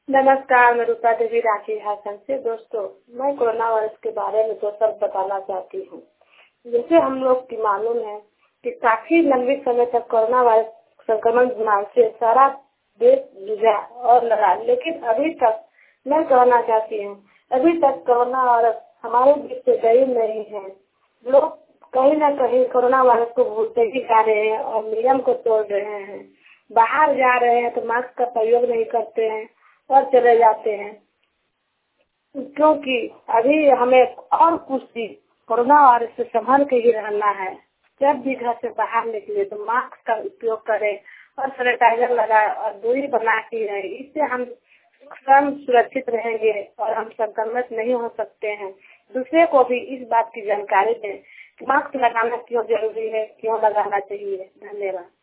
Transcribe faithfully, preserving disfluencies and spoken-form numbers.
नमस्कार, मैं रूपा देवी रांची झारखंड से। दोस्तों, मैं कोरोना वायरस के बारे में दो शब्द बताना चाहती हूँ। जैसे हम लोग की मालूम है कि काफी लंबे समय तक कोरोना वायरस संक्रमण बीमारी से सारा देश जूझा और लड़ा, लेकिन अभी तक मैं कहना चाहती हूँ अभी तक कोरोना वायरस हमारे बीच से गई नहीं है। लोग कहीं न कहीं कोरोना वायरस को भूलते ही जा रहे हैं और नियम को तोड़ रहे हैं। बाहर जा रहे हैं तो मास्क का प्रयोग नहीं करते हैं और चले जाते हैं, क्योंकि अभी हमें और कुछ भी कोरोना वायरस से संभल के ही रहना है। जब भी घर से बाहर निकले तो मास्क का उपयोग करें और सैनिटाइजर लगाए और दूरी बना के रहे। इससे हम स्वयं सुरक्षित रहेंगे और हम संक्रमित नहीं हो सकते हैं। दूसरे को भी इस बात की जानकारी दें कि मास्क लगाना क्यों जरूरी है, क्यों लगाना चाहिए। धन्यवाद।